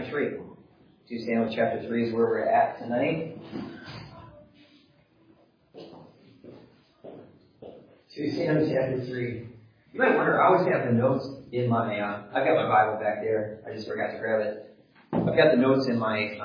chapter 3. 2 Samuel chapter 3 is where we're at tonight. 2 Samuel chapter 3. You might wonder, I always have the notes in my, I've got my Bible back there. I just forgot to grab it. I've got the notes in my,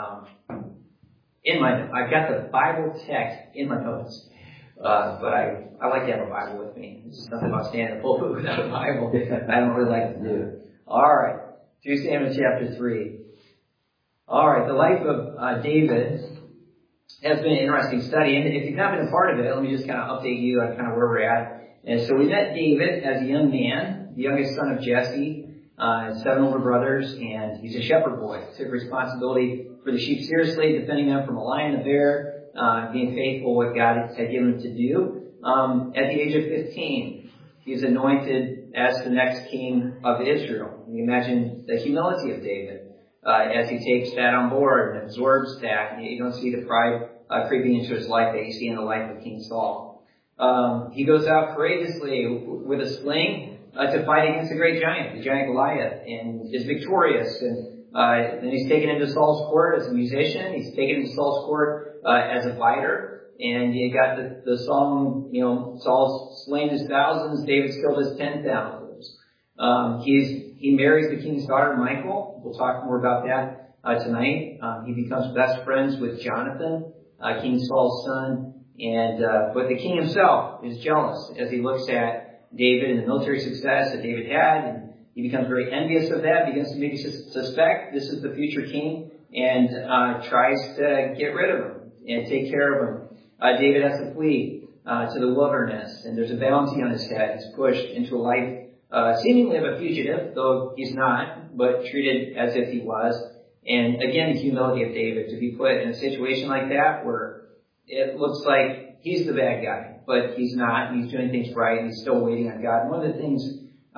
I've got the Bible text in my notes. But I like to have a Bible with me. It's just nothing about standing in the pulpit without a Bible. I don't really like to do. Alright. 2 Samuel chapter 3. Alright, the life of David has been an interesting study. And if you've not been a part of it, let me just kind of update you on kind of where we're at. And so we met David as a young man, the youngest son of Jesse, 7 older brothers, and he's a shepherd boy. Took responsibility for the sheep seriously, defending them from a lion and a bear, being faithful what God had given him to do. At the age of 15, he's anointed as the next king of Israel. You imagine the humility of David as he takes that on board and absorbs that. You don't see the pride creeping into his life that you see in the life of King Saul. He goes out courageously with a sling to fight against the great giant, the giant Goliath, and is victorious. And then he's taken into Saul's court as a musician. He's taken into Saul's court as a fighter. And you got the song, Saul's slain his thousands, David's killed his 10,000s. He marries the king's daughter, Michal. We'll talk more about that tonight. He becomes best friends with Jonathan, King Saul's son. But the king himself is jealous as he looks at David and the military success that David had, and he becomes very envious of that, begins to maybe suspect this is the future king, and tries to get rid of him and take care of him. David has to flee to the wilderness, and there's a bounty on his head. He's pushed into a life seemingly of a fugitive, though he's not, but treated as if he was. And again, the humility of David to be put in a situation like that where it looks like he's the bad guy, but he's not, and he's doing things right, and he's still waiting on God. And one of the things,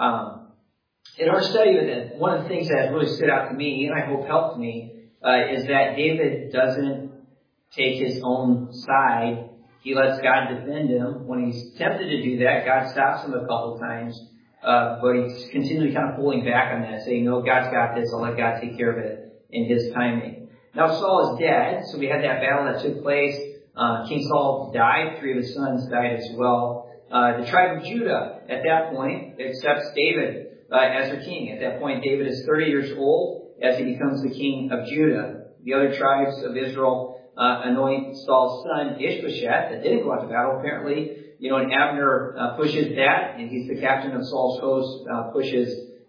in our study of it, one of the things that really stood out to me, and I hope helped me, is that David doesn't take his own side. He lets God defend him. When he's tempted to do that, God stops him a couple times, but he's continually kind of pulling back on that, saying, no, God's got this, I'll let God take care of it in his timing. Now Saul is dead, so we had that battle that took place. King Saul died. 3 of his sons died as well. The tribe of Judah, at that point, accepts David as their king. At that point, David is 30 years old as he becomes the king of Judah. The other tribes of Israel anoint Saul's son, Ishbosheth, that didn't go out to battle, apparently. And Abner pushes that, and he's the captain of Saul's host, pushes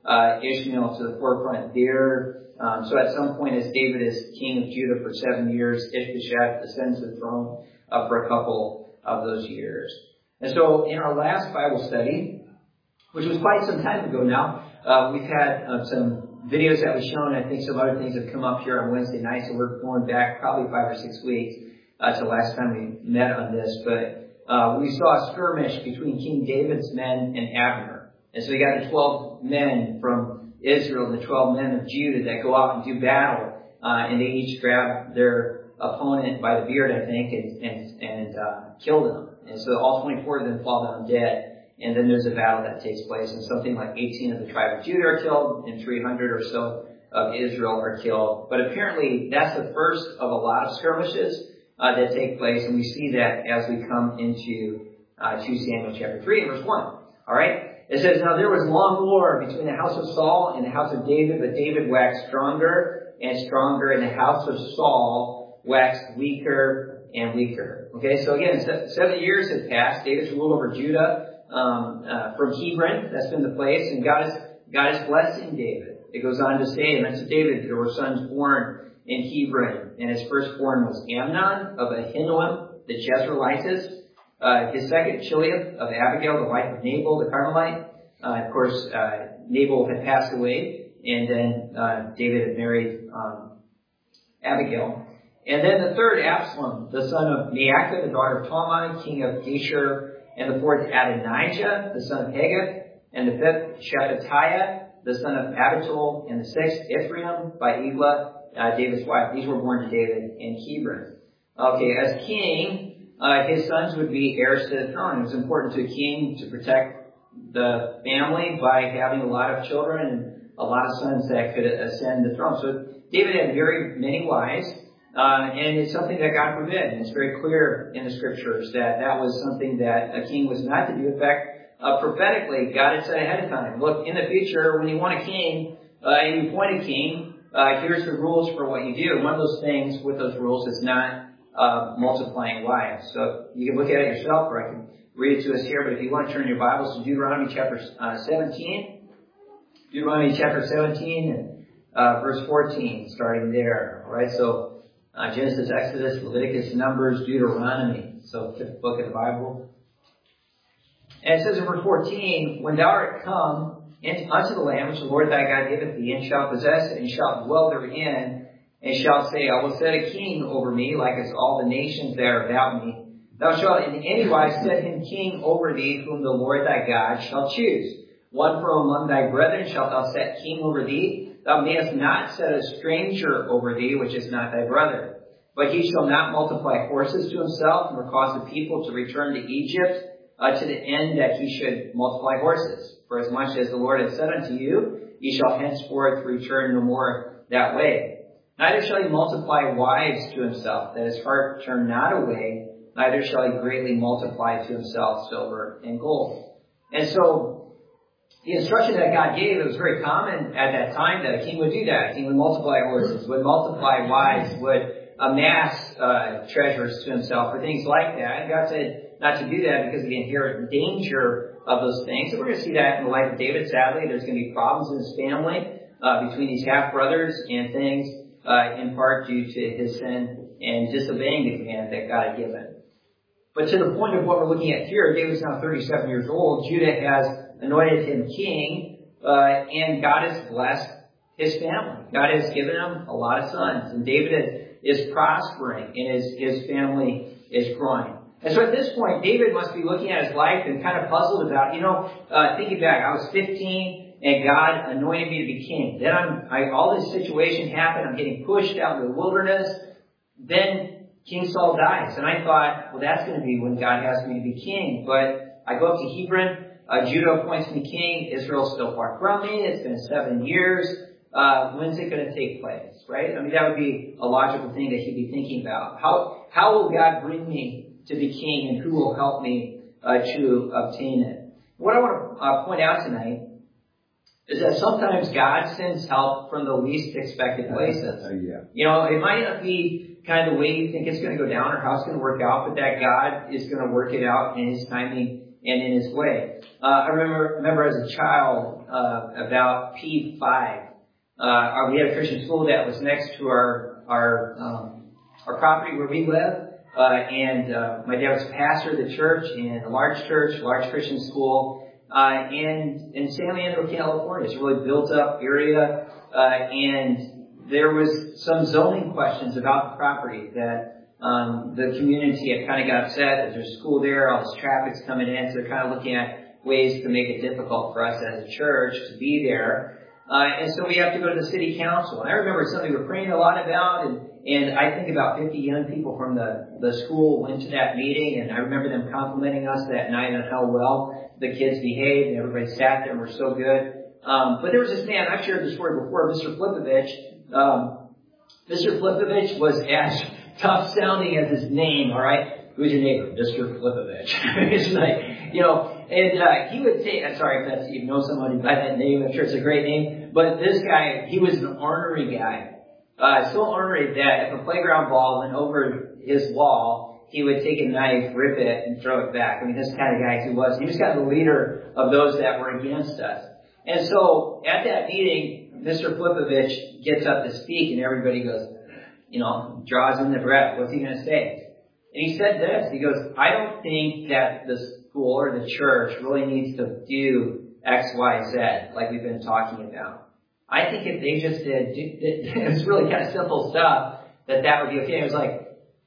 Ishmael to the forefront there. So at some point, as David is king of Judah for 7 years, Ishbosheth ascends the throne for a couple of those years. And so in our last Bible study, which was quite some time ago now, we've had some videos that we've shown. I think some other things have come up here on Wednesday night, so we're going back probably 5 or 6 weeks to last time we met on this. But we saw a skirmish between King David's men and Abner. And so we got the 12 men from Israel, the 12 men of Judah that go out and do battle, and they each grab their opponent by the beard, I think, and kill them. And so all 24 of them fall down dead, and then there's a battle that takes place, and something like 18 of the tribe of Judah are killed, and 300 or so of Israel are killed. But apparently that's the first of a lot of skirmishes that take place, and we see that as we come into 2 Samuel chapter 3 and verse 1. All right? It says, now there was long war between the house of Saul and the house of David, but David waxed stronger and stronger, and the house of Saul waxed weaker and weaker. Okay, so again, 7 years have passed. David's ruled over Judah from Hebron. That's been the place, and God is blessing David. It goes on to say, and unto David there were sons born in Hebron, and his firstborn was Amnon of Ahinoam the Jezreelitess. His second, Chileab of Abigail, the wife of Nabal, the Carmelite. Of course, Nabal had passed away, and then David had married Abigail. And then the third, Absalom, the son of Maacah, the daughter of Talmai, king of Geshur. And the fourth, Adonijah, the son of Haggith. And the fifth, Shephatiah, the son of Abital. And the sixth, Ithream by Eglah, David's wife. These were born to David in Hebron. Okay, as king, his sons would be heirs to the throne. It was important to a king to protect the family by having a lot of children and a lot of sons that could ascend the throne. So David had very many wives, and it's something that God forbid. And it's very clear in the scriptures that that was something that a king was not to do. In fact, prophetically, God had said ahead of time, look, in the future, when you want a king, and you appoint a king, here's the rules for what you do. And one of those things with those rules is not multiplying wives. So you can look at it yourself, or I can read it to us here. But if you want to turn your Bibles to Deuteronomy chapter 17, Deuteronomy chapter 17 and verse 14, starting there. All right, so Genesis, Exodus, Leviticus, Numbers, Deuteronomy. So fifth book of the Bible. And it says in verse 14, when thou art come unto the land which the Lord thy God giveth thee, and shalt possess it, and shalt dwell therein, and shalt say, I will set a king over me, like as all the nations that are about me. Thou shalt in any wise set him king over thee, whom the Lord thy God shall choose. One from among thy brethren shalt thou set king over thee. Thou mayest not set a stranger over thee, which is not thy brother. But he shall not multiply horses to himself, nor cause the people to return to Egypt, to the end that he should multiply horses. For as much as the Lord has said unto you, ye shall henceforth return no more that way. Neither shall he multiply wives to himself, that his heart turn not away, neither shall he greatly multiply to himself silver and gold. And so, the instruction that God gave, it was very common at that time that a king would do that. A king would multiply horses, would multiply wives, would amass treasures to himself, or things like that. And God said not to do that because of the inherent danger of those things. And we're going to see that in the life of David, sadly. There's going to be problems in his family between these half-brothers and things, in part due to his sin and disobeying the command that God had given. But to the point of what we're looking at here, David's now 37 years old. Judah has anointed him king, and God has blessed his family. God has given him a lot of sons, and David is prospering, and his family is growing. And so at this point, David must be looking at his life and kind of puzzled about, thinking back, I was 15 and God anointed me to be king. Then all this situation happened. I'm getting pushed out in the wilderness. Then King Saul dies. And I thought, well, that's going to be when God has me to be king. But I go up to Hebron. Judah appoints me king. Israel's still far from me. It's been 7 years. When's it going to take place, right? I mean, that would be a logical thing that he'd be thinking about. How will God bring me to be king, and who will help me to obtain it? What I want to point out tonight is that sometimes God sends help from the least expected places. It might not be kind of the way you think it's going to go down or how it's going to work out, but that God is going to work it out in His timing and in His way. I remember as a child, about P5, we had a Christian school that was next to our property where we live. My dad was pastor of the church in a large Christian school, in San Leandro, California. It's a really built up area, and there was some zoning questions about the property that, the community had kind of got upset that there's a school there, all this traffic's coming in, so they're kind of looking at ways to make it difficult for us as a church to be there. And so we have to go to the city council. And I remember something we were praying a lot about, and I think about 50 young people from the school went to that meeting, and I remember them complimenting us that night on how well the kids behaved, and everybody sat there and were so good. But there was this man, I've shared this story before, Mr. Flipovich. Mr. Flipovich was as tough sounding as his name, alright? Who's your neighbor? Mr. Flipovich. It's like, and he would say, I'm sorry if you know somebody by that name, I'm sure it's a great name, but this guy, he was an ornery guy. So ornery that if a playground ball went over his wall, he would take a knife, rip it, and throw it back. I mean, this kind of guy he was. He was kind of the leader of those that were against us. And so at that meeting, Mr. Flipovich gets up to speak, and everybody goes, draws in the breath. What's he going to say? And he said this. He goes, I don't think that the school or the church really needs to do X, Y, Z like we've been talking about. I think if they just did, it's really kind of simple stuff, that would be okay. It was like,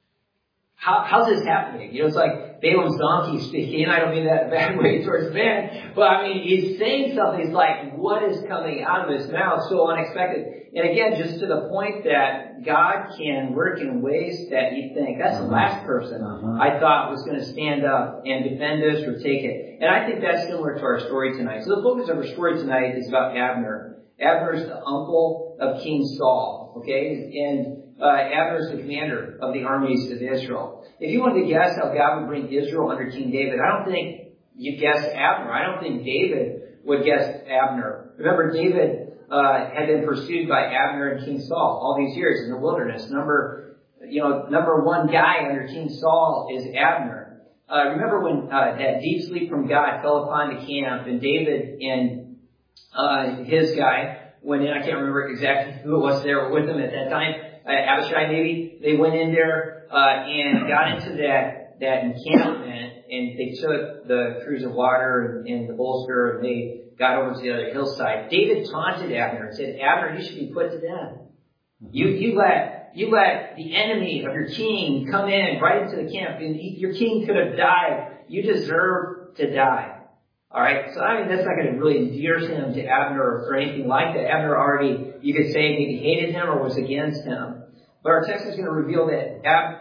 how's this happening? It's like Balaam's donkey speaking. I don't mean that in a bad way towards man, but I mean, he's saying something. It's like, what is coming out of his mouth? So unexpected. And again, just to the point that God can work in ways that you think, that's the last person I thought was going to stand up and defend us or take it. And I think that's similar to our story tonight. So the focus of our story tonight is about Abner. Abner is the uncle of King Saul, okay? And Abner is the commander of the armies of Israel. If you wanted to guess how God would bring Israel under King David, I don't think you'd guess Abner. I don't think David would guess Abner. Remember, David had been pursued by Abner and King Saul all these years in the wilderness. Number one guy under King Saul is Abner. Remember when that deep sleep from God fell upon the camp, and David and his guy went in. I can't remember exactly who it was there were with him at that time. Abishai maybe. They went in there and got into that encampment, and they took the cruse of water and the bolster, and they got over to the other hillside. David taunted Abner and said, Abner, you should be put to death. You let the enemy of your king come in right into the camp, and your king could have died. You deserve to die. All right, so I mean, that's not going to really endear him to Abner or anything like that. Abner already, you could say, maybe hated him or was against him. But our text is going to reveal that,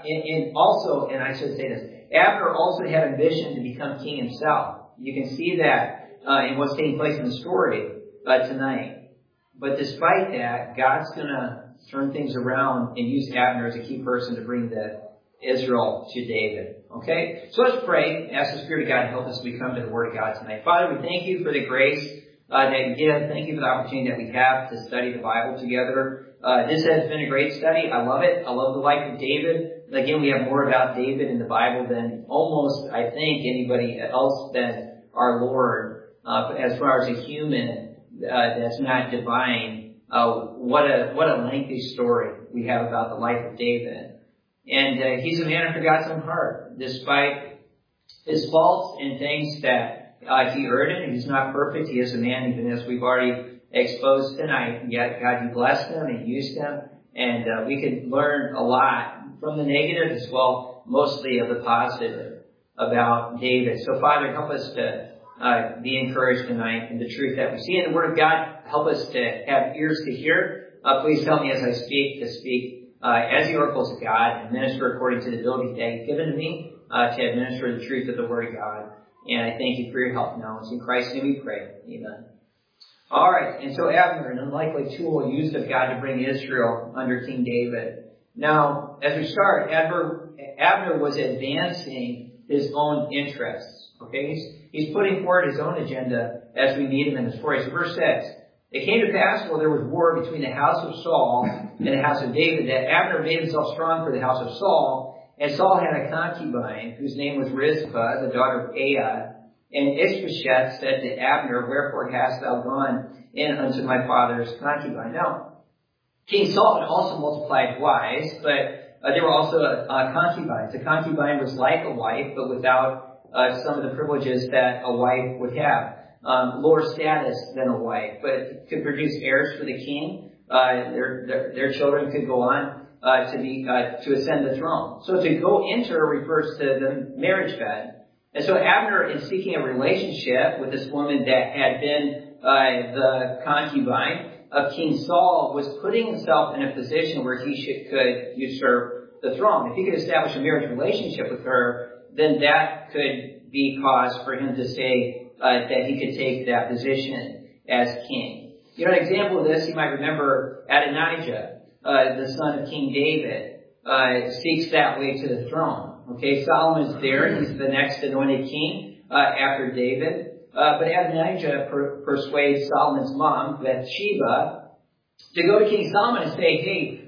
and I should say this, Abner also had ambition to become king himself. You can see that in what's taking place in the story tonight. But despite that, God's going to turn things around and use Abner as a key person to bring Israel to David. Okay? So let's pray. Ask the Spirit of God to help us as we come to the Word of God tonight. Father, we thank you for the grace that you give. Thank you for the opportunity that we have to study the Bible together. This has been a great study. I love it. I love the life of David. Again, we have more about David in the Bible than almost, I think, anybody else than our Lord. As far as a human that's not divine, what a lengthy story we have about the life of David. And he's a man after God's own heart, despite his faults and things that he earned. And he's not perfect. He is a man, even as we've already exposed tonight. Yet God, you blessed him and used him, and we could learn a lot from the negative as well, mostly of the positive about David. So, Father, help us to be encouraged tonight in the truth that we see in the Word of God. Help us to have ears to hear. Please help me as I speak to speak as the oracles of God and minister according to the ability that you've given to me to administer the truth of the Word of God. And I thank you for your help now. It's in Christ's name we pray. Amen. All right. And so Abner, an unlikely tool used of God to bring Israel under King David. Now, as we start, Abner was advancing his own interests. Okay? He's putting forward his own agenda as we meet him in the story. So verse 6. It came to pass while there was war between the house of Saul and the house of David that Abner made himself strong for the house of Saul. And Saul had a concubine whose name was Rizpah, the daughter of Aiah. And Ishbosheth said to Abner, wherefore hast thou gone in unto my father's concubine? Now, King Saul had also multiplied wives, but there were also concubines. A concubine was like a wife, but without some of the privileges that a wife would have. Lower status than a wife, but could produce heirs for the king. Their children could go on to ascend the throne. So to go enter refers to the marriage bed. And so Abner, in seeking a relationship with this woman that had been the concubine of King Saul, was putting himself in a position where he could usurp the throne. If he could establish a marriage relationship with her, then that could be cause for him to say that he could take that position as king. You know, an example of this, you might remember Adonijah, the son of King David, seeks that way to the throne. Okay, Solomon's there. He's the next anointed king after David. But Adonijah persuades Solomon's mom, Bathsheba, to go to King Solomon and say, hey,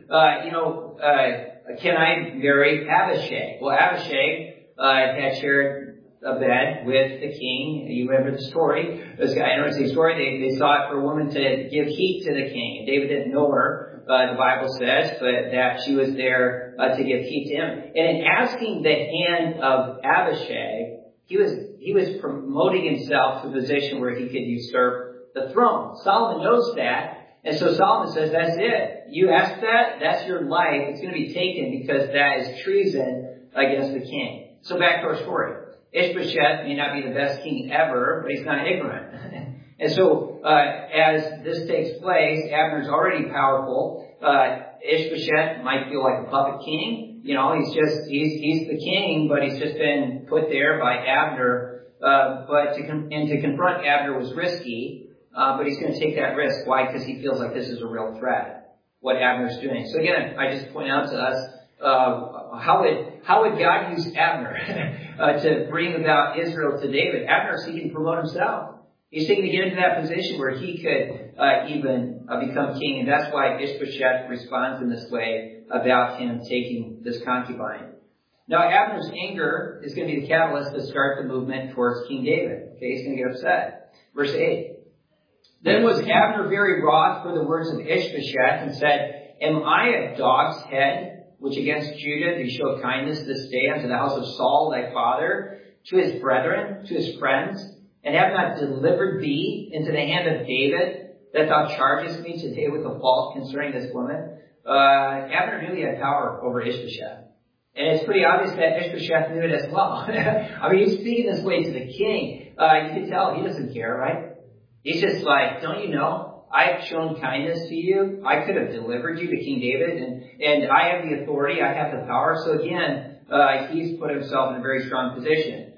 can I marry Abishai? Well, Abishai had shared a bed with the king. You remember the story. This guy, I don't know the story. They sought for a woman to give heat to the king. And David didn't know her. The Bible says, but that she was there to give heed to him. And in asking the hand of Abishai, he was promoting himself to a position where he could usurp the throne. Solomon knows that, and so Solomon says, that's it. You ask that, that's your life. It's going to be taken because that is treason against the king. So back to our story. Ishbosheth may not be the best king ever, but he's not ignorant. And so, as this takes place, Abner's already powerful. Ishbosheth might feel like a puppet king. You know, he's the king, but he's just been put there by Abner. But to confront Abner was risky, but he's going to take that risk. Why? Because he feels like this is a real threat. what Abner's doing. So again, I just point out to us, how would God use Abner to bring about Israel to David? Abner seeking to promote himself. He's seeking to get into that position where he could even become king. And that's why Ishbosheth responds in this way about him taking this concubine. Now, Abner's anger is going to be the catalyst to start the movement towards King David. Okay, he's going to get upset. Verse 8. Then was Abner very wroth for the words of Ishbosheth and said, Am I a dog's head, which against Judah do show kindness this day unto the house of Saul thy father, to his brethren, to his friends, and have not delivered thee into the hand of David, that thou chargest me today with a fault concerning this woman? Abner knew he had power over Ishbosheth. And it's pretty obvious that Ishbosheth knew it as well. I mean, he's speaking this way to the king. You can tell he doesn't care, right? He's just like, don't you know, I've shown kindness to you. I could have delivered you to King David, and I have the authority. I have the power. So again, he's put himself in a very strong position.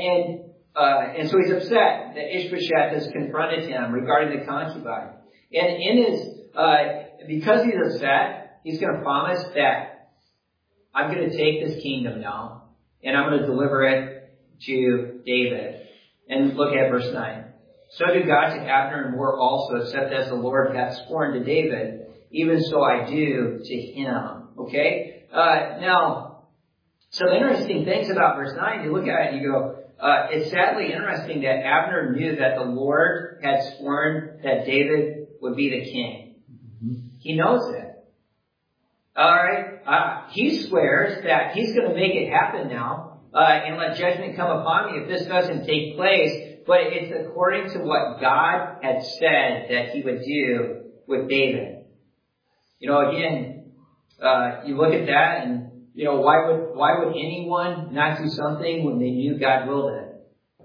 And so he's upset that Ishbosheth has confronted him regarding the concubine. And in his, because he's upset, he's going to promise that I'm going to take this kingdom now, and I'm going to deliver it to David. And look at verse 9. So do God to Abner and more also, except as the Lord hath sworn to David, even so I do to him. Okay? Now, some interesting things about verse 9. You look at it and you go, it's sadly interesting that Abner knew that the Lord had sworn that David would be the king. He knows it. All right? He swears that he's going to make it happen now, and let judgment come upon me if this doesn't take place. But it's according to what God had said that he would do with David. You know, again, you look at that and, you know, why would anyone not do something when they knew God willed it?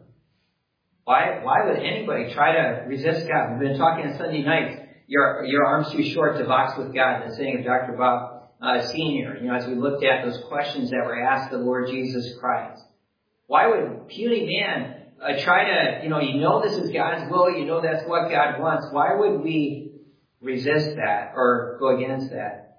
Why would anybody try to resist God? We've been talking on Sunday nights. Your arm's too short to box with God. The saying of Dr. Bob Sr., you know, as we looked at those questions that were asked the Lord Jesus Christ. Why would puny man try to, you know this is God's will, you know that's what God wants. Why would we resist that or go against that?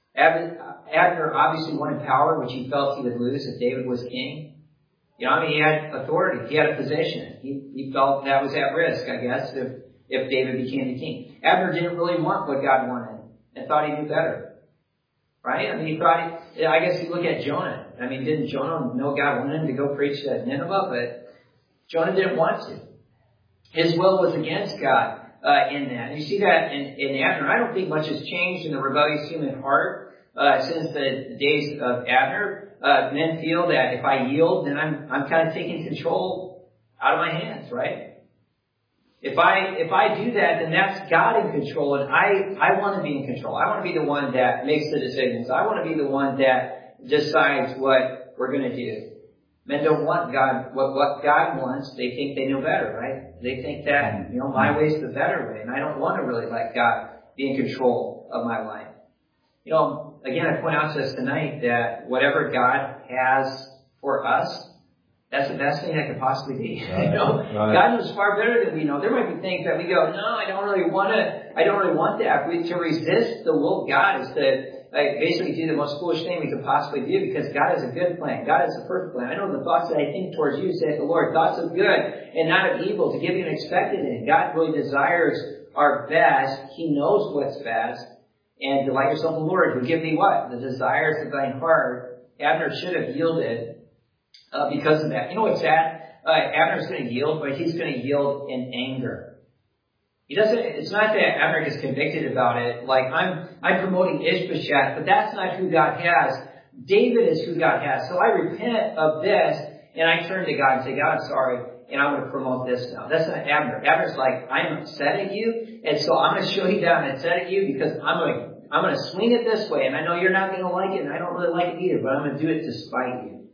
Abner obviously wanted power, which he felt he would lose if David was king. You know, I mean, he had authority. He had a position. He felt that was at risk, I guess, if David became the king. Abner didn't really want what God wanted and thought he knew better. Right? I mean, I guess you look at Jonah. I mean, didn't Jonah know God wanted him to go preach to Nineveh? But Jonah didn't want to. His will was against God in that. And you see that in Abner. I don't think much has changed in the rebellious human heart since the days of Abner. Men feel that if I yield, then I'm kind of taking control out of my hands, right? If I do that, then that's God in control, and I want to be in control. I want to be the one that makes the decisions. I want to be the one that decides what we're going to do. Men don't want God, what God wants. They think they know better, right? They think that, my way's the better way, and I don't want to really let God be in control of my life. Again, I point out to us tonight that whatever God has for us, that's the best thing that could possibly be. Right. God knows far better than we know. There might be things that we go, no, I don't really want that. To resist the will of God is to basically do the most foolish thing we could possibly do, because God has a good plan. God has a perfect plan. I know the thoughts that I think towards you, saith the Lord, thoughts of good and not of evil, to give you an expected end. God really desires our best. He knows what's best. And delight yourself in the Lord, who give thee what? The desires of thine heart. Abner should have yielded because of that. You know what's sad? Abner's going to yield, but he's going to yield in anger. It's not that Abner gets convicted about it, like I'm promoting Ishbosheth, but that's not who God has. David is who God has. So I repent of this, and I turn to God and say, God, I'm sorry, and I'm going to promote this now. That's not Abner. Abner's like, I'm upset at you, and so I'm going to show you that I'm upset at you, because I'm going to swing it this way, and I know you're not going to like it, and I don't really like it either, but I'm going to do it to spite you.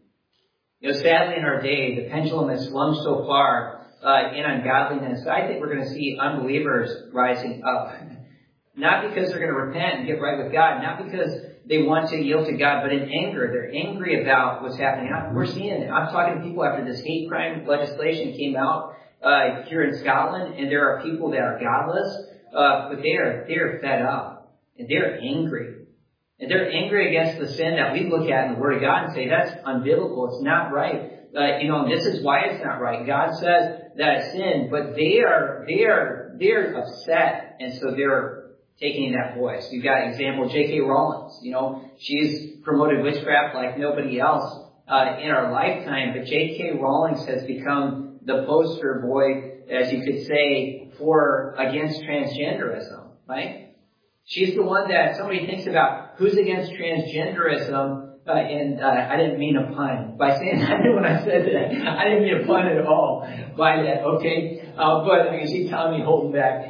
Sadly in our day, the pendulum has swung so far in ungodliness. I think we're going to see unbelievers rising up. Not because they're going to repent and get right with God, not because they want to yield to God, but in anger. They're angry about what's happening. We're seeing it. I'm talking to people after this hate crime legislation came out here in Scotland, and there are people that are godless, but they are fed up. and they're angry. And they're angry against the sin that we look at in the Word of God and say, that's unbiblical, it's not right. This is why it's not right. God says that it's sin, but they're upset, and so they're taking that voice. You've got example J.K. Rowling. She's promoted witchcraft like nobody else in our lifetime, but J.K. Rowling has become the poster boy, as you could say, against transgenderism, right? She's the one that somebody thinks about who's against transgenderism. I didn't mean a pun by saying that when I said that. I didn't mean a pun at all by that, okay? But I can see Tommy holding back.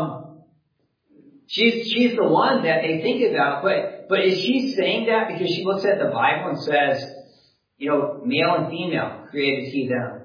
She's the one that they think about, but is she saying that because she looks at the Bible and says, male and female created he them?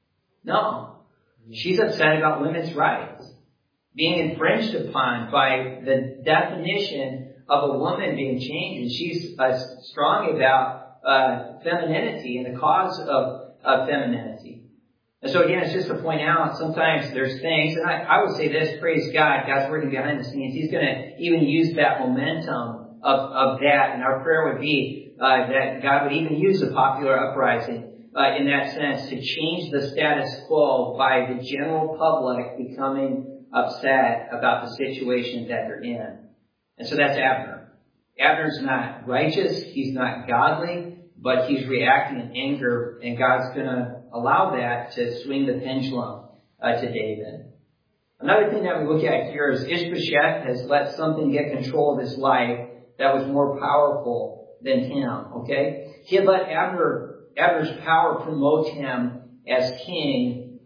No. She's upset about women's rights being infringed upon by the definition of a woman being changed. And she's strong about femininity and the cause of femininity. And so again, it's just to point out, sometimes there's things, and I would say this, praise God, God's working behind the scenes. He's going to even use that momentum of that, and our prayer would be that God would even use a popular uprising in that sense to change the status quo by the general public becoming upset about the situation that they're in. And so that's Abner. Abner's not righteous, he's not godly, but he's reacting in anger, and God's going to allow that to swing the pendulum to David. Another thing that we look at here is Ishbosheth has let something get control of his life that was more powerful than him, okay? He had let Abner's power promote him as king,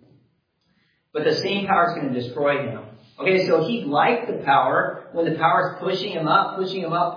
but the same power is going to destroy him. Okay, so he liked the power when the power is pushing him up, but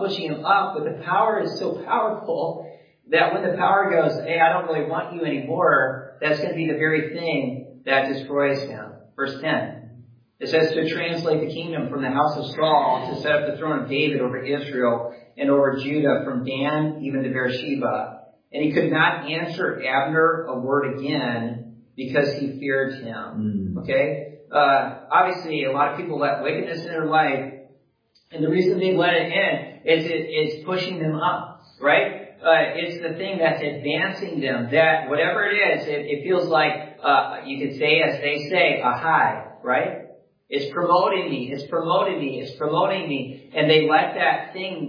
the power is so powerful that when the power goes, hey, I don't really want you anymore, that's going to be the very thing that destroys him. Verse 10. It says to translate the kingdom from the house of Saul to set up the throne of David over Israel and over Judah from Dan even to Beersheba. And he could not answer Abner a word again because he feared him. Okay? Obviously, a lot of people let wickedness in their life, and the reason they let it in is it's pushing them up, right? It's the thing that's advancing them, that whatever it is, it feels like, you could say, as they say, a high, right? It's promoting me, and they let that thing,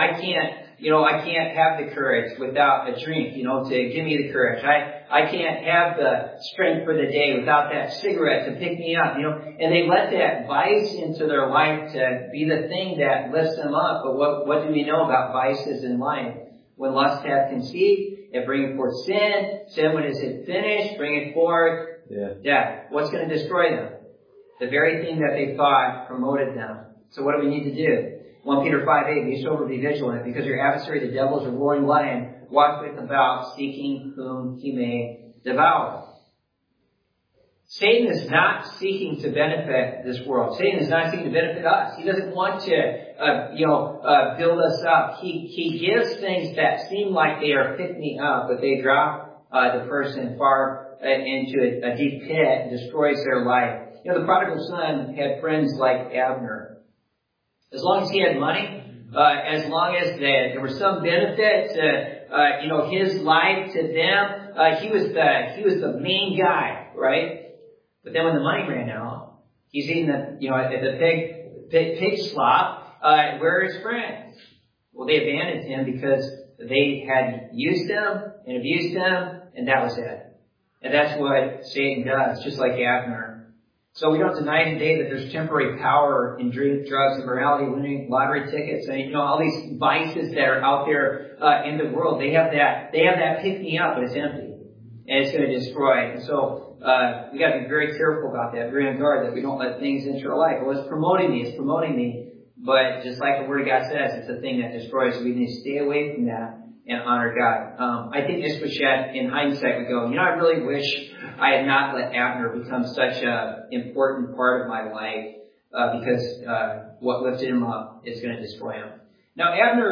I can't have the courage without a drink, to give me the courage. I can't have the strength for the day without that cigarette to pick me up, and they let that vice into their life to be the thing that lifts them up. But what do we know about vices in life? When lust hath conceived, it bringeth forth sin. Sin, when is it finished, bringeth forth death. What's going to destroy them? The very thing that they thought promoted them. So what do we need to do? 1 Peter 5:8, be sober, be vigilant, because your adversary, the devil, is a roaring lion, walketh about, seeking whom he may devour. Satan is not seeking to benefit this world. Satan is not seeking to benefit us. He doesn't want to, build us up. He gives things that seem like they are pick me up, but they drop the person far into a deep pit and destroys their life. The prodigal son had friends like Abner. As long as he had money, as long as there was some benefit to, his life to them, he was the main guy, right? But then when the money ran out, he's eating the pig slop. Where are his friends? Well, they abandoned him because they had used him and abused him, and that was it. And that's what Satan does, just like Abner. So we don't deny today that there's temporary power in drink, drugs, immorality, winning lottery tickets, and all these vices that are out there in the world. They have that pick me up, but it's empty, and it's going to destroy. And so we got to be very careful about that, very on guard that we don't let things into our life. Well, it's promoting me, but just like the Word of God says, it's a thing that destroys. We need to stay away from that and honor God. I think Ishbosheth, in hindsight, would go, I really wish I had not let Abner become such an important part of my life, because what lifted him up is going to destroy him. Now,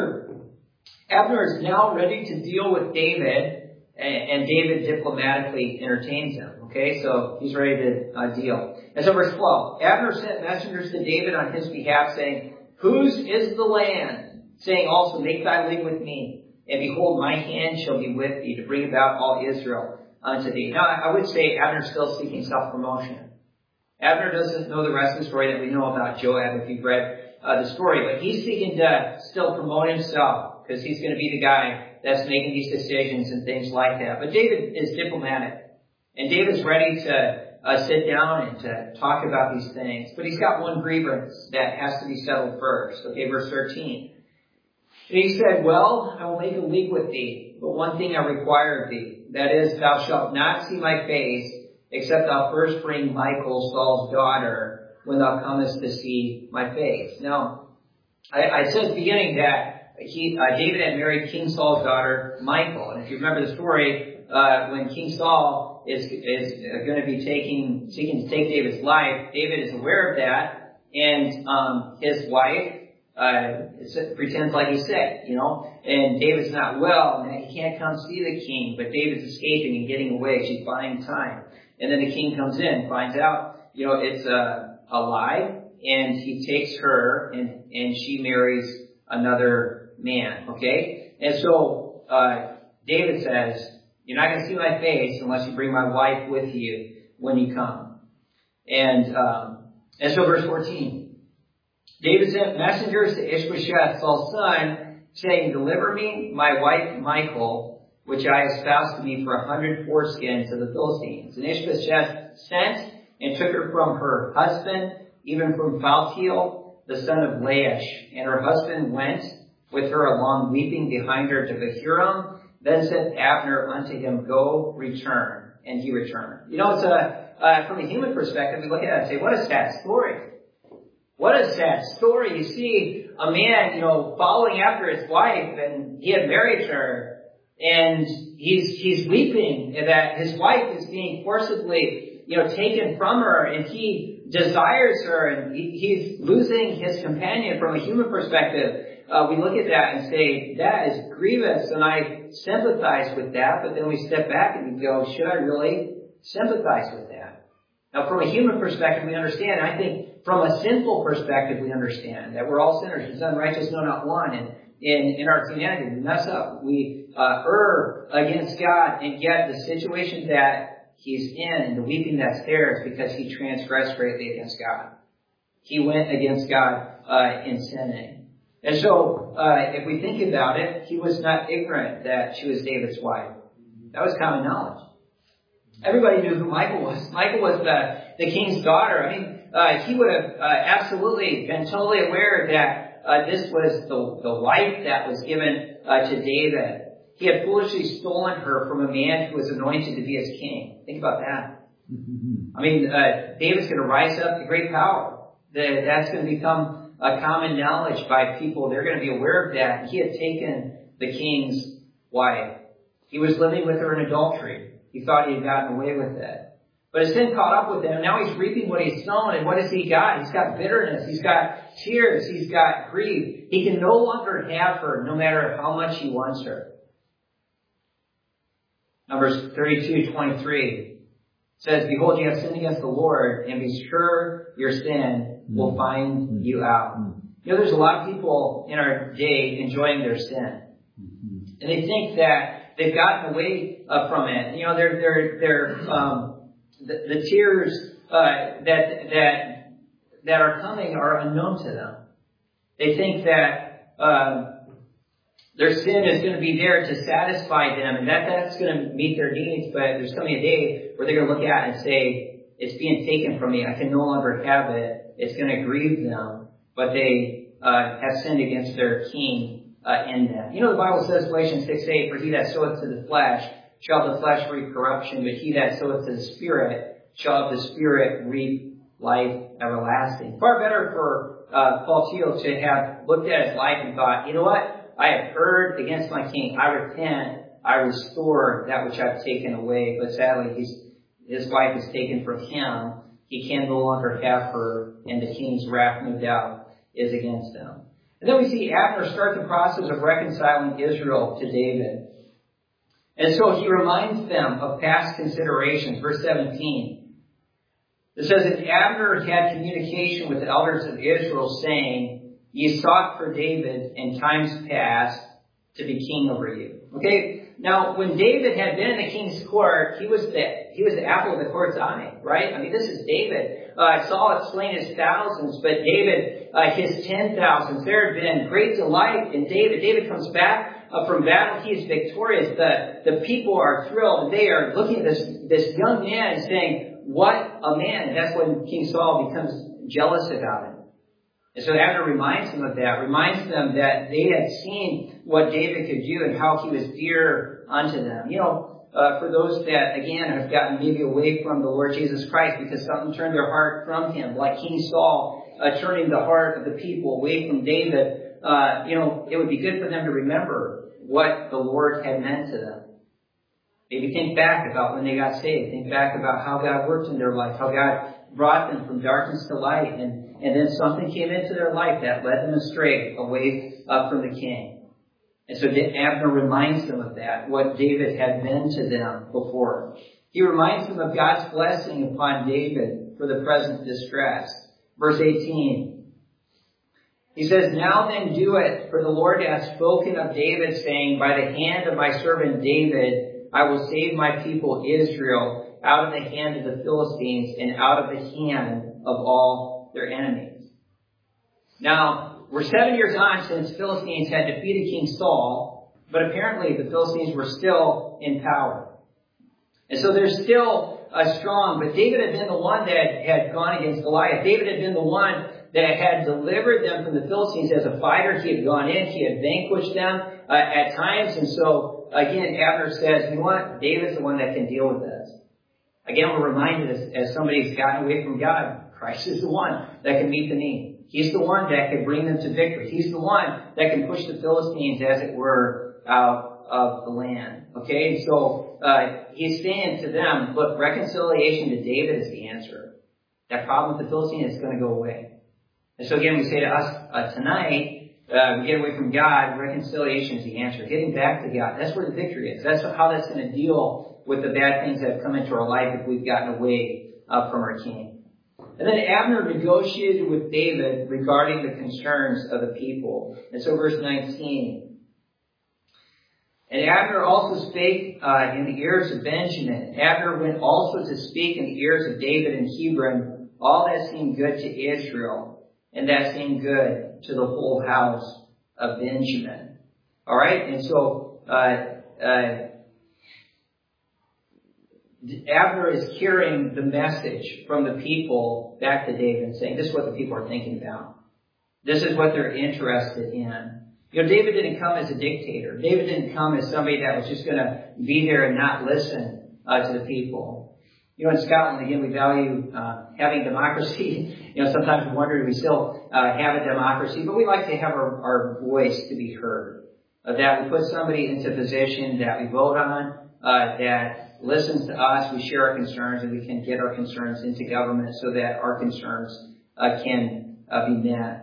Abner is now ready to deal with David, and David diplomatically entertains him. Okay, so he's ready to deal. And so verse 12, Abner sent messengers to David on his behalf, saying, Whose is the land? Saying also, make thy league with me. And behold, my hand shall be with thee to bring about all Israel unto thee. Now, I would say Abner's still seeking self-promotion. Abner doesn't know the rest of the story that we know about Joab if you've read the story. But he's seeking to still promote himself because he's going to be the guy that's making these decisions and things like that. But David is diplomatic. And David's ready to sit down and to talk about these things. But he's got one grievance that has to be settled first. Okay, verse 13. And he said, well, I will make a league with thee, but one thing I require of thee. That is, thou shalt not see my face, except thou first bring Michal, Saul's daughter, when thou comest to see my face. Now, I said at the beginning that David had married King Saul's daughter, Michal. And if you remember the story, when King Saul is going to be seeking to take David's life, David is aware of that, and his wife pretends like he's sick, and David's not well, and he can't come see the king, but David's escaping and getting away. She's buying time. And then the king comes in, finds out, it's a lie, and he takes her, and she marries another man, okay? And so, David says, you're not going to see my face unless you bring my wife with you when you come. And so verse 14. David sent messengers to Ishbosheth, Saul's son, saying, deliver me my wife Michal, which I espoused to me for 100 foreskins of the Philistines. And Ishbosheth sent and took her from her husband, even from Phaltiel, the son of Laish. And her husband went with her along, weeping behind her to Bahurim. Then said Abner unto him, go, return. And he returned. It's from a human perspective, we look at it and say, what a sad story. What a sad story. You see a man, following after his wife, and he had married her, and he's weeping that his wife is being forcibly, taken from her, and he desires her, and he's losing his companion. From a human perspective, we look at that and say, that is grievous, and I sympathize with that, but then we step back and we go, should I really sympathize with that? Now, from a human perspective, we understand, and I think from a sinful perspective, we understand that we're all sinners. There's none righteous, no, not one. And in our humanity, we mess up. We err against God, and yet the situation that he's in and the weeping that's there is because he transgressed greatly against God. He went against God in sinning. And so, if we think about it, he was not ignorant that she was David's wife. That was common knowledge. Everybody knew who Michal was. Michal was the king's daughter. He would have absolutely been totally aware that this was the wife that was given to David. He had foolishly stolen her from a man who was anointed to be his king. Think about that. David's going to rise up to great power. That's going to become a common knowledge by people. They're going to be aware of that. He had taken the king's wife. He was living with her in adultery. He thought he had gotten away with it. But his sin caught up with him. Now he's reaping what he's sown. And what has he got? He's got bitterness. He's got tears. He's got grief. He can no longer have her, no matter how much he wants her. Numbers 32:23 says, behold, you have sinned against the Lord, and be sure your sin will find you out. There's a lot of people in our day enjoying their sin. And they think that they've gotten away from it. The tears that are coming are unknown to them. They think that their sin is going to be there to satisfy them, and that's going to meet their needs. But there's coming a day where they're going to look at it and say, it's being taken from me. I can no longer have it. It's going to grieve them. But they have sinned against their king in that. The Bible says, Galatians 6:8, for he that soweth to the flesh shall the flesh reap corruption, but he that soweth to the Spirit shall of the Spirit reap life everlasting. Far better for Phaltiel to have looked at his life and thought, you know what? I have erred against my king. I repent. I restore that which I've taken away. But sadly, his wife is taken from him. He can no longer have her, and the king's wrath, no doubt, is against him. And then we see Abner start the process of reconciling Israel to David. And so he reminds them of past considerations. Verse 17. It says that Abner had communication with the elders of Israel, saying, ye sought for David in times past to be king over you. Okay, now when David had been in the king's court, he was the apple of the court's eye, right? I mean, this is David. Saul had slain his thousands, but David, his 10,000s. There had been great delight in David. David comes back from battle. He is victorious. The people are thrilled. They are looking at this young man and saying, what a man. And that's when King Saul becomes jealous about him. And so Abner reminds them of that, reminds them that they had seen what David could do and how he was dear unto them. You know, for those that, again, have gotten maybe away from the Lord Jesus Christ because something turned their heart from him, like King Saul turning the heart of the people away from David, it would be good for them to remember what the Lord had meant to them. Maybe think back about when they got saved. Think back about how God worked in their life, how God brought them from darkness to light, and then something came into their life that led them astray away from the king. And so Abner reminds them of that, what David had been to them before. He reminds them of God's blessing upon David for the present distress. Verse 18. He says, now then do it, for the Lord hath spoken of David, saying, by the hand of my servant David, I will save my people Israel out of the hand of the Philistines and out of the hand of all their enemies. Now, we're 7 years on since Philistines had defeated King Saul, but apparently the Philistines were still in power. And so they're still strong, but David had been the one that had gone against Goliath. David had been the one that had delivered them from the Philistines as a fighter. He had gone in, he had vanquished them at times, and so again, Abner says, you know what? David's the one that can deal with this. Again, we're reminded as somebody who's gotten away from God, Christ is the one that can meet the need. He's the one that can bring them to victory. He's the one that can push the Philistines, as it were, out of the land. Okay? And so, he's saying to them, look, reconciliation to David is the answer. That problem with the Philistines is going to go away. And so again, we say to us tonight, we get away from God, reconciliation is the answer. Getting back to God, that's where the victory is. That's how that's going to deal with the bad things that have come into our life if we've gotten away from our King. And then Abner negotiated with David regarding the concerns of the people. And so verse 19. And Abner also spake in the ears of Benjamin. Abner went also to speak in the ears of David in Hebron, all that seemed good to Israel, and that seemed good to the whole house of Benjamin. All right? And so Abner is carrying the message from the people back to David and saying, this is what the people are thinking about. This is what they're interested in. You know, David didn't come as a dictator. David didn't come as somebody that was just going to be there and not listen to the people. You know, in Scotland, again, we value having democracy. You know, sometimes we wonder, do we still have a democracy? But we like to have our voice to be heard. That we put somebody into a position that we vote on, that listens to us, we share our concerns, and we can get our concerns into government so that our concerns can be met.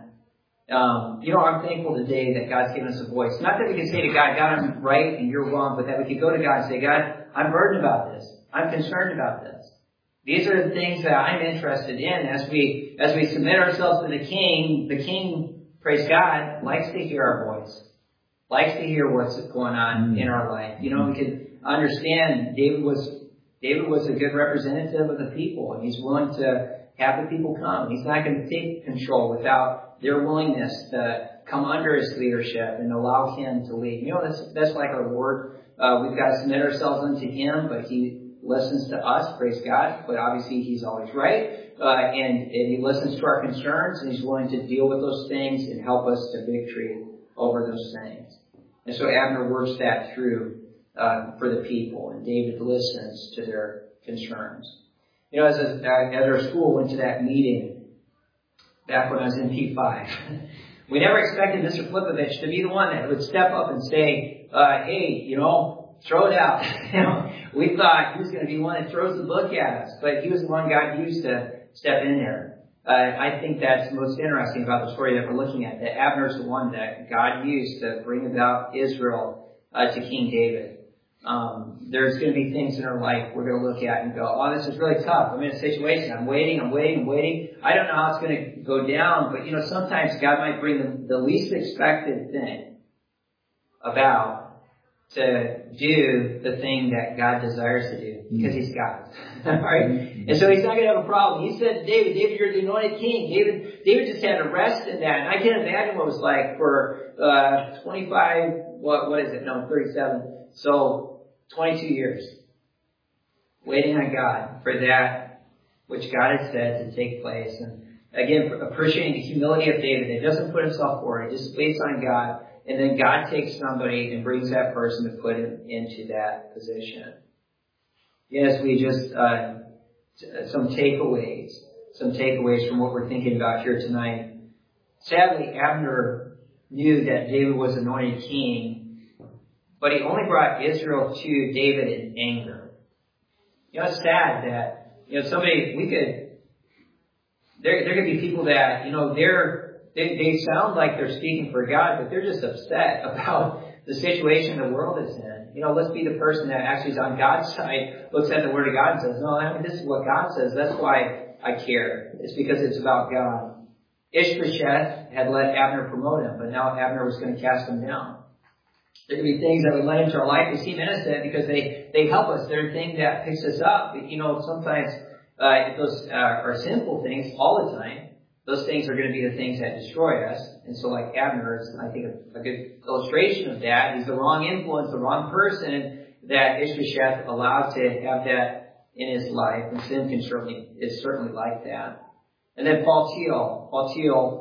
I'm thankful today that God's given us a voice. Not that we can say to God, God, I'm right and you're wrong, but that we could go to God and say, God, I'm burdened about this. I'm concerned about this. These are the things that I'm interested in. As we submit ourselves to the King, praise God, likes to hear our voice. Likes to hear what's going on in our life. You know, we can understand David was a good representative of the people, and he's willing to have the people come. He's not going to take control without their willingness to come under his leadership and allow him to lead. You know, that's like our Lord. We've got to submit ourselves unto him, but he listens to us, praise God. But obviously he's always right. And he listens to our concerns, and he's willing to deal with those things and help us to victory over those things. And so Abner works that through for the people, and David listens to their concerns. You know, as our school went to that meeting back when I was in P5, we never expected Mr. Flipovich to be the one that would step up and say, hey, throw it out. We thought he was going to be one that throws the book at us, but he was the one God used to step in there. I think that's most interesting about the story that we're looking at, that Abner's the one that God used to bring about Israel to King David. There's going to be things in our life we're going to look at and go, oh, this is really tough. I'm in a situation. I'm waiting. I don't know how it's going to go down, but sometimes God might bring the least expected thing about to do the thing that God desires to do because He's God. Alright? And so He's not going to have a problem. He said to David, you're the anointed king. David just had to rest in that. And I can't imagine what it was like for 37. So 22 years waiting on God for that which God has said to take place. And again, appreciating the humility of David. He doesn't put himself forward. He just waits on God. And then God takes somebody and brings that person to put him into that position. Yes, we just, some takeaways from what we're thinking about here tonight. Sadly, Abner knew that David was anointed king, but he only brought Israel to David in anger. It's sad that, there could be people that, they sound like they're speaking for God, but they're just upset about the situation the world is in. Let's be the person that actually is on God's side, looks at the Word of God and says, no, this is what God says. That's why I care. It's because it's about God. Ishbosheth had let Abner promote him, but now Abner was going to cast him down. There could be things that we let into our life. They seem innocent because they help us. They're a thing that picks us up. Sometimes if those are sinful things all the time, those things are going to be the things that destroy us. And so like Abner is, I think, a good illustration of that. He's the wrong influence, the wrong person that Ishbosheth allowed to have that in his life. And sin is certainly like that. And then Paul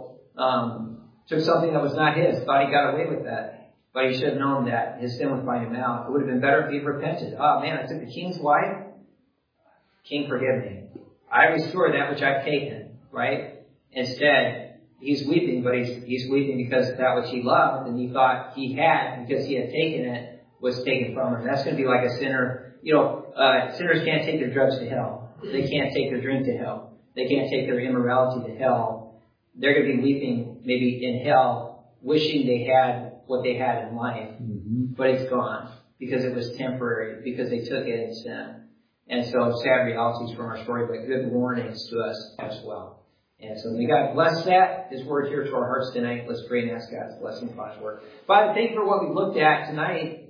Teal took something that was not his, thought he got away with that. But he should have known that his sin would find him out. It would have been better if he'd repented. Oh man, I took the king's wife. King, forgive me. I restore that which I've taken, right? Instead, he's weeping, but he's weeping because that which he loved and he thought he had because he had taken it was taken from him. That's going to be like a sinner. Sinners can't take their drugs to hell. They can't take their drink to hell. They can't take their immorality to hell. They're going to be weeping maybe in hell, wishing they had what they had in life, but it's gone because it was temporary, because they took it in sin. And so sad realities from our story, but good warnings to us as well. And so may God bless that, His word here to our hearts tonight. Let's pray and ask God's blessing upon His word. Father, thank you for what we looked at tonight.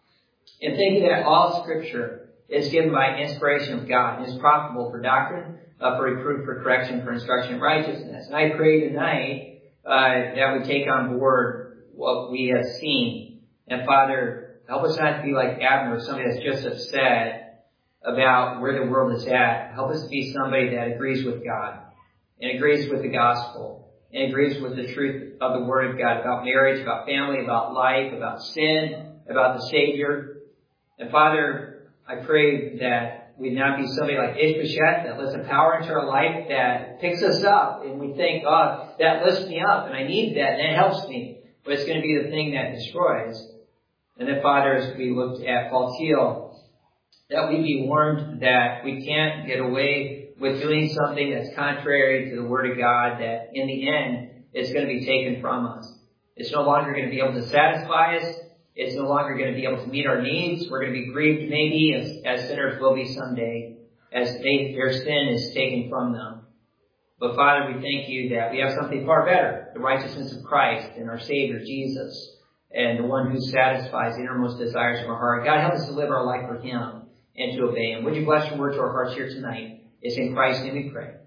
And thank you that all Scripture is given by inspiration of God and is profitable for doctrine, for reproof, for correction, for instruction in righteousness. And I pray tonight that we take on board what we have seen. And Father, help us not to be like Abner, somebody that's just upset about where the world is at. Help us to be somebody that agrees with God and agrees with the gospel and agrees with the truth of the Word of God about marriage, about family, about life, about sin, about the Savior. And Father, I pray that we not be somebody like Ishbosheth that lets a power into our life that picks us up and we think, oh, that lifts me up and I need that and it helps me. But it's going to be the thing that destroys. And then Father, as we looked at Paul Teal, that we be warned that we can't get away with doing something that's contrary to the Word of God, that in the end, it's going to be taken from us. It's no longer going to be able to satisfy us. It's no longer going to be able to meet our needs. We're going to be grieved maybe, as sinners will be someday, as their sin is taken from them. But Father, we thank you that we have something far better, the righteousness of Christ and our Savior, Jesus, and the one who satisfies the innermost desires of our heart. God, help us to live our life for Him and to obey Him. Would you bless your word to our hearts here tonight? It's in Christ's name we pray.